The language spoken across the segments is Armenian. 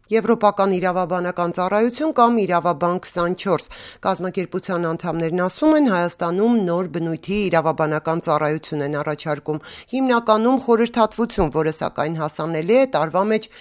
Եվրոպական իրավաբանական ծառայություն կամ Իրավաբան 24 կազմակերպության անդամներն ասում են, Հայաստանում նոր բնույթի իրավաբանական ծառայություն են առաջարկում, հիմնականում խորհրդատվություն, որը սակայն հասանելի է տարվա մեջ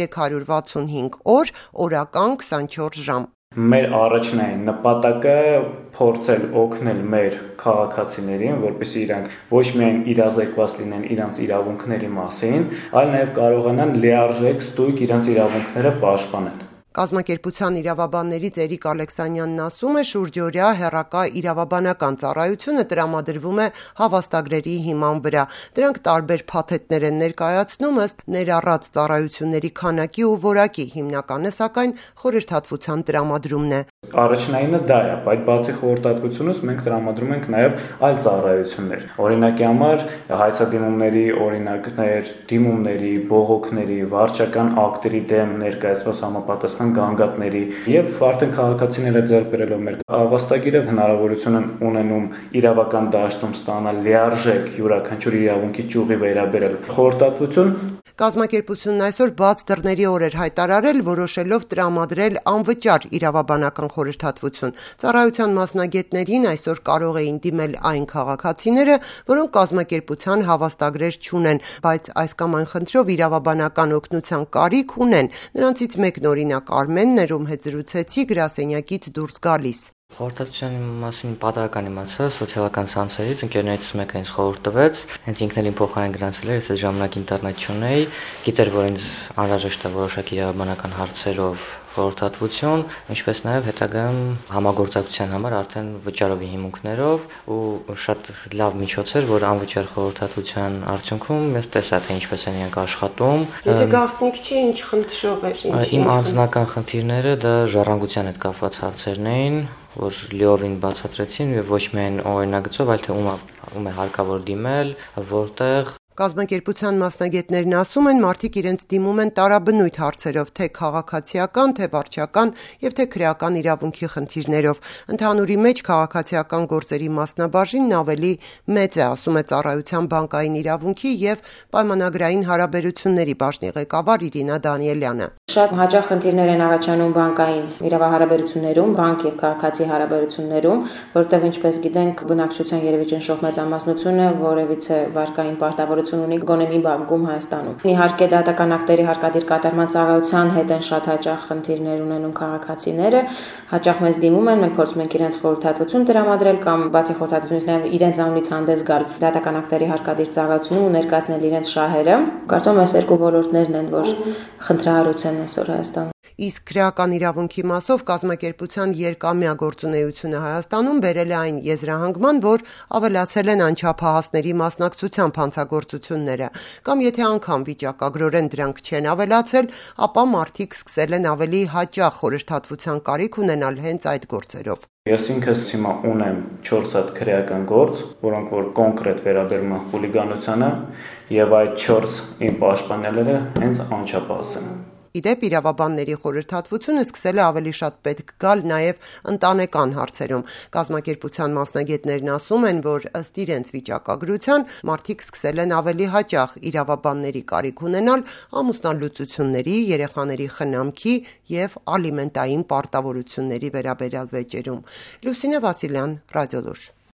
365 օր, օրական 24 ժամ։ Մեր առաջնային նպատակը փորձել օգնել մեր քաղաքացիներին, որպեսզի իրանք ոչ միայն իրազեկված լինեն իրանց իրավունքների մասին, այլ նաև կարողանան լիարժեք ստույգ իրանց իրավունքները պաշտպանել։ Կազմակերպության իրավաբաններից Էրիկ Ալեքսանյանն ասում է, շուրջօրյա հեռակա իրավաբանական ծառայությունը տրամադրվում է հավաստագրերի հիման վրա։ Դրանք տարբեր փաթեթներ են ներկայացնում ըստ ներառած ծառայությունների քանակի ու որակի, հիմնականը սակայն խորհրդատվության տրամադրումն է։ Առաջնայինը դա է, բայց բացի խորհրդատվությունից մենք տրամադրում ենք նաև այլ ծառայություններ։ Օրինակի համար հայցադիմումների օրինակներ, դիմումների, բողոքների, վարչական ակտերի դեմ ներկայացված համապատասխան գանգատների եւ արդեն քաղաքացիները ձեռք բերելով մեր հավաստագիրը հնարավորություն են ունենում իրավական դաշտում ստանալ լիարժեք յուրաքանչյուր իրավունքի ճյուղի վերաբերել խորհրդատվություն։ Կազմակերպությունն այսօր բաց դռների օր էր հայտարարել, որոշելով տրամադրել անվճար իրավաբանական խորհրդատվություն։ Ծառայության մասնագետներին այսօր կարող էին դիմել այն քաղաքացիները, որոնք կազմակերպության հավաստագրեր չունեն, բայց այս կամ այն խնդրով իրավաբանական օգնության կարիք ունեն։ Նրանցից մեկն օրինակ Արմենն էր, ում հետ զրուցեցի, գրասենյակից դուրս գալիս։ Խորհրդատվության մասին պատահական իմացա սոցիալական ցանցերից, ընկերներից մեկը ինձ խորհուրդ տվեց, հենց ինքն էլ իմ փոխարեն գրանցել էր, ես այդ ժամանակ ինտերնետ չունեի, գիտեր, որ ինձ անհրաժեշտ է որոշակի իրավաբանական հարցերով խորհրդատվություն, ինչպես նաև հետագայում համագործակցության համար արդեն վճարովի հիմունքներով ու շատ լավ միջոց էր, որ անվճար խորհրդատվության արդյունքում ես տեսա, թե ինչպես են իրենք աշխատում։ Եթե գաղտնիք չի, ինչ խնդրով էր։ Իմ անձնական խնդիրները դա ժառանգության հետ կապված հարցերն էին, որ լիովին բացատրեցին եւ ոչ միայն օրինագծով, այլ թե ում է հարկավոր դիմել, որտեղ։ Կազմակերպության մասնագետներն ասում են, մարդիկ իրենց դիմում են տարաբնույթ հարցերով, թե քաղաքացիական, թե վարչական եւ թե քրեական իրավունքի խնդիրներով։ Ընդհանուրի մեջ քաղաքացիական գործերի մասնաբաժինն ավելի մեծ է, ասում է ծառայության բանկային իրավունքի եւ պայմանագրային հարաբերությունների բաժնի ղեկավար Իրինա Դանիելյանը։ Շատ հաճախ խնդիրներ են առաջանում բանկային իրավահարաբերություններում, բանկ եւ քաղաքացի հարաբերություններում, որտեղ ինչպես գիտենք, բնակչության երևի ճնշող մեծամասնությունը որևիցե վարկային պարտավորություն ունի գոնե մի բանկում Հայաստանում։ Իհարկե դատական ակտերի հարկադիր կատարման ծառայության հետ են շատ հաճախ խնդիրներ ունենում քաղաքացիները, հաճախ մեզ դիմում են, մենք փորձում ենք իրենց խորհրդատվություն տրամադրել կամ բացի խորհրդատվությունից նաև իրենց անունից հանդես գալ դատական ակտերի հարկադիր ծառայությունում ու ներկայացնել իրենց շահերը։ Կարծում եմ այս երկու ոլորտներն են, որ խնդրահարույց են այսօր Հայաստանում։ Իսկ քրեական իրավունքի մասով կազմակերպության երկամյա գործունեությունը Հայաստանում բերել է այն եզրահանգման, որ ավելացել են անչափահասների մասնակցությամբ հանցագործությունները, կամ եթե անգամ վիճակագրորեն դրանք չեն ավելացել, ապա մարդիկ սկսել են ավելի հաճախ խորհրդատվության կարիք ունենալ հենց այդ գործերով։ Ես ինքս հիմա ունեմ 4 հատ քրեական գործ, որոնք որ կոնկրետ վերաբերում են խուլիգանությանը, եւ այդ 4 իմ պաշտպանյալները հենց անչափահաս են։ Իդեպ իրավաբանների խորհրդատվությունը սկսել է ավելի շատ պետք գալ նաև ընտանեկան հարցերում։ Կազմակերպության մասնագետներն ասում են, որ ըստ իրենց վիճակագրության մարդիկ սկսել են ավելի հաճախ իրավաբանների կարիք ունենալ ամուսնալուծությունների, երեխաների խնամքի եւ ալիմենտային պարտավորությունների վերաբերյալ վեճերում։ Լուսինե Վասիլյան, Ռադիոլուր։